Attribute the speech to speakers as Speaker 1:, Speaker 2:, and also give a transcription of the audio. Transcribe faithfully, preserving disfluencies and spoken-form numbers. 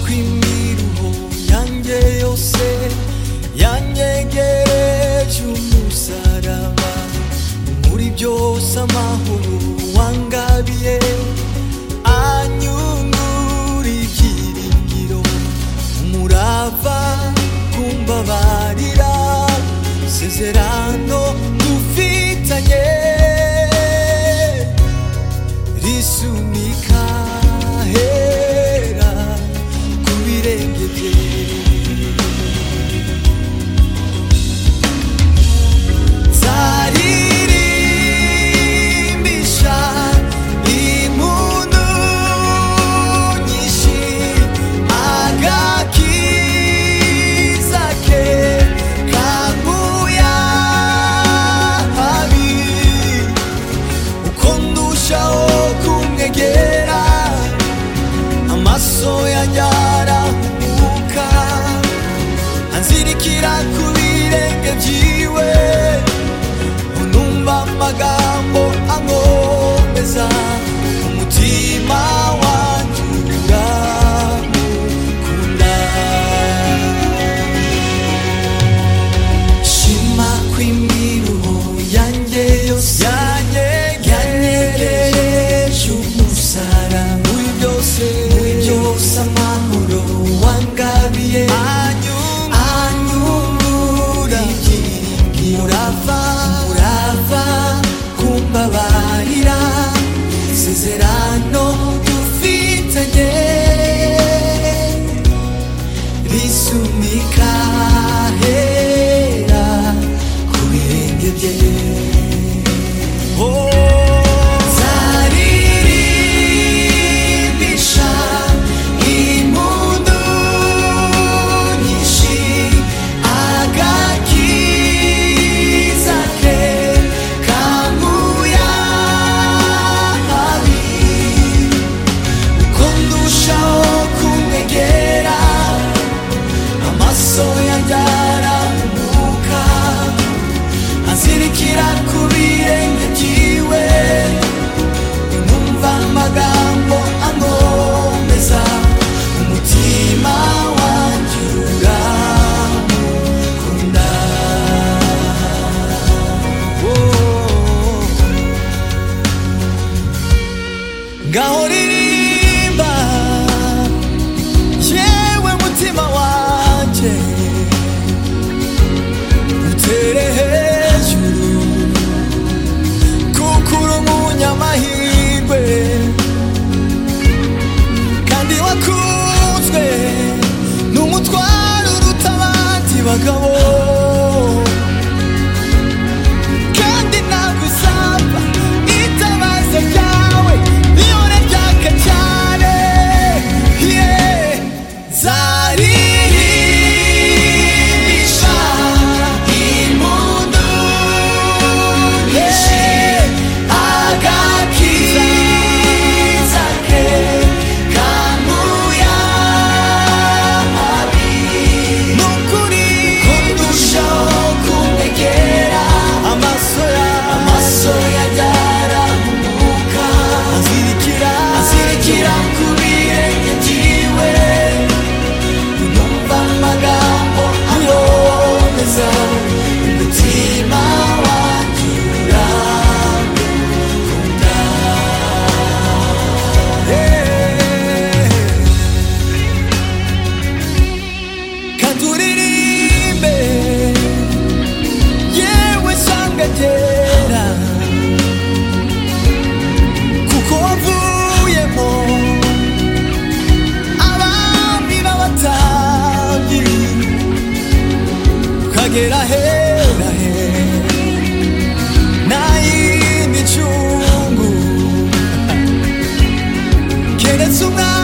Speaker 1: kw'imiruho yanjye yose yanyegereje umusaraba, muri byose amahoro wangabiye anyungura ibyiringiro, umurava kumbabarira, isezerano dufitanye risumika hera ku birenge bye. Nzaririmba impundu nyinshi agakiza ke kankuye ahabi, uko ndushaho kumwegera amaso yanjye arahumuka, anzirikira ku birenge byiwe, unumva amagambo ankomeza, umutima wanjye uramukunda. Shima kw'imiruho yanjye yose yanyegereje umusaraba, muri byose muri byose amahoro wangabiye anyungura ibyiringiro, murava murava kumbabarira, isezerano dufitanye risumika hera ku birenge bye. Nzaririmba impundu nyinshi agakiza ke kankuye ahabi, uko ndushaho kumwegera amaso yanjye arahumuka, anzirikira ku birenge byiwe, numva amagambo ankomeza, umutima wanjye uramukunda. Ngaho ririmba yewe mutima wanjye, utere hejuru kuko uri umunyamahirwe, kandi wakunzwe n'umutwaro uruta abandi bagabo, kandi ntabwo uzapfa itabaza ryawe rihora ryaka cyane. Yeah. Nzaririmba impundu nyinshi agakiza ke kankuye ahabi, nukuri ko ndushaho kumwegera amaso amaso yanjye arahumuka, anzirikira anzirikira ku birenge byiwe, numva amagambo ankomeza, umutima wanjye uramukunda. Kandi uririmbe yewe sanga ryera, kuko wavuyemo abami n'abatambyi, ukagera hera he nta yindi ncungu keretse umwana